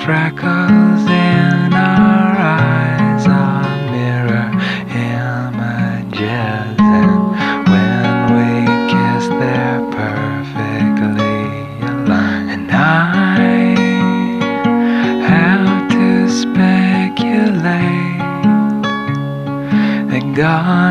freckles in our eyes are mirror images, and when we kiss they're perfectly aligned. And I have to speculate that God